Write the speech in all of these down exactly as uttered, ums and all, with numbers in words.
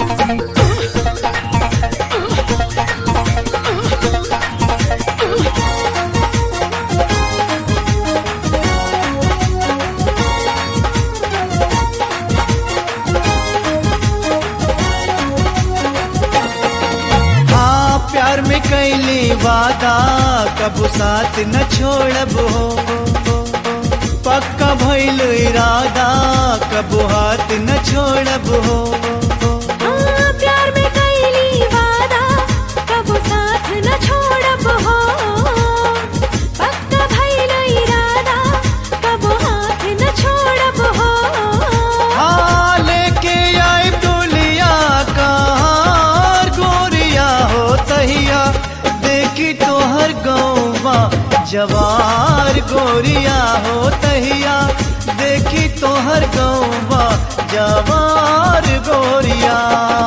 प्यार में कैली वादा कबू साथ न छोड़ब हो, पक्का भइल इरादा कबू हाथ न छोड़ब हो। हाँ, प्यार में कैली वादा कबू साथ न छोड़ब हो, पक्का भइल इरादा कबू हाथ न छोड़ब हो। हाँ, लेके आई डोलिया कहार गोरिया हो तहिया देखी तोहर गौवा जवार गोरिया हो तहिया देखी तोहर गौवा जवार गोरिया।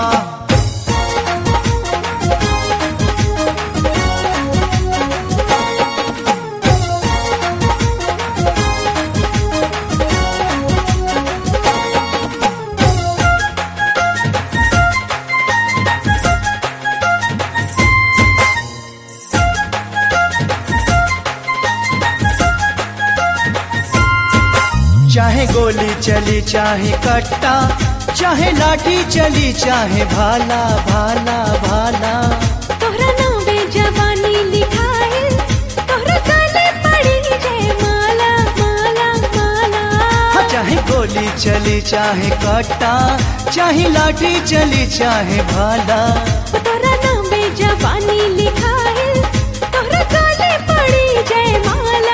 चाहे गोली चली चाहे कट्टा, चाहे लाठी चली चाहे भाला भाला भाला, तोहरा नावे जवानी लिखाए, तोहरा गले पड़ी जय माला माला माला। हाँ, चाहे गोली चली चाहे कट्टा, चाहे लाठी चली चाहे भाला, तोहरा नावे जवानी लिखाए, तोहरा गले पड़ी जय माला।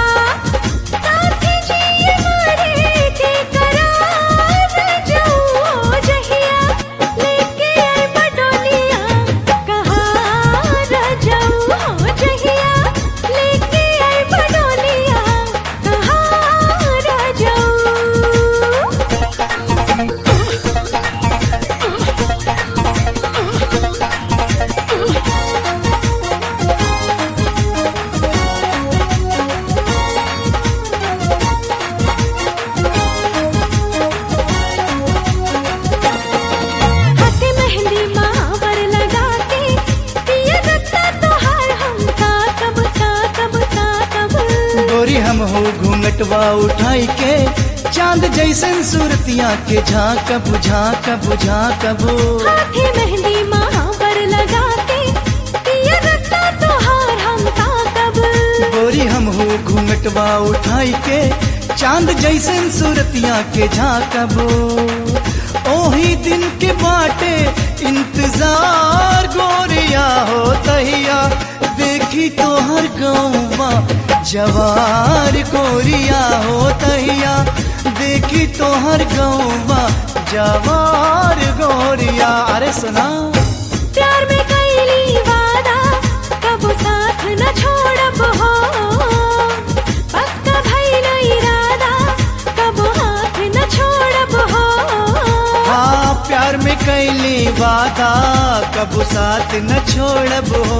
हम हो घूंघटवा उठाई के चांद जैसन सूरतिया के झांकब झांकब झांकब। हाथे मेहंदी महावर लगा के पिया रास्ता तोहार हम ताकब। गोरी हम हो घूंघटवा उठाई के चांद जैसन सूरतिया के झांकब। ओही दिन के बाटे इंतजार गोरिया हो तहिया देखी तोहर गौवा जवार गोरिया हो तहिया देखी तोहर गौवा जवार गोरिया। अरे सुना, प्यार में कैली वादा कबू साथ न छोड़ब हो, पक्का भइल इरादा कबू हाथ न छोड़ब हो। हाँ, प्यार में कैली वादा कबू साथ न छोड़ब हो,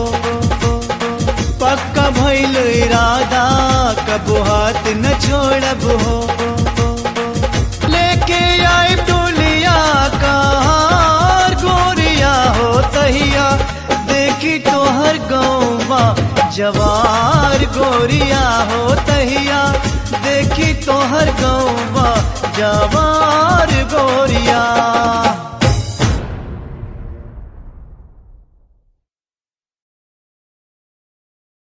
पक्का भइल इरादा कबू हाथ न छोड़ब हो। लेके आई डोलिया कहार गोरिया हो तहिया देखी तोहर गौवा जवार गोरिया हो तहिया देखी तोहर गौवा जवार गोरिया।